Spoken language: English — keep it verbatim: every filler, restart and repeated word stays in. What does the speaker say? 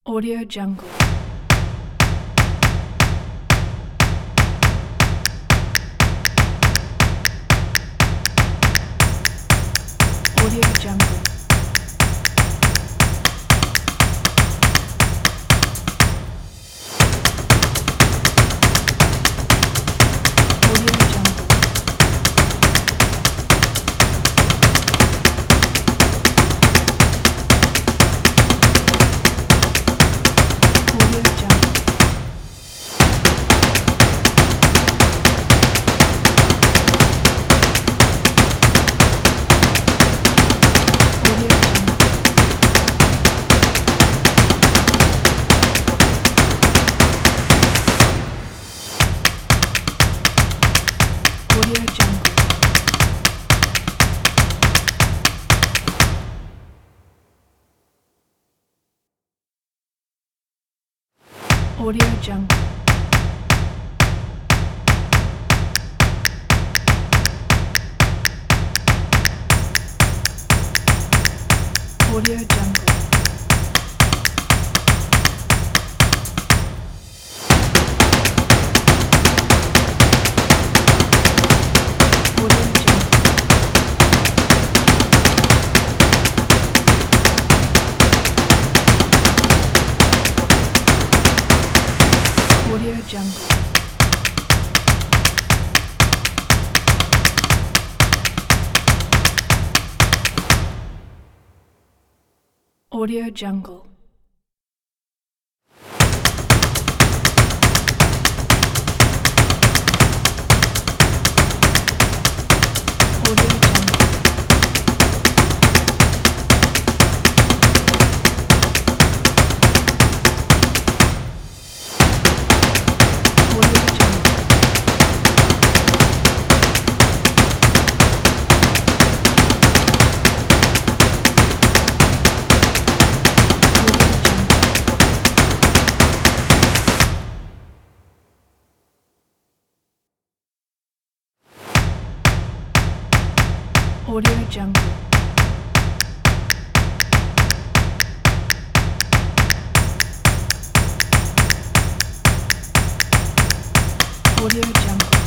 Audio Jungle. Audio Jungle. Audio Jungle. Audio Jungle. Audio Jungle. Audio Jungle. Audio Jungle. Audio Jungle. Audio Jungle. Audio Jungle. Audio Jungle. Audio Jungle. Audio Jungle. Audio Jungle. Audio Jungle.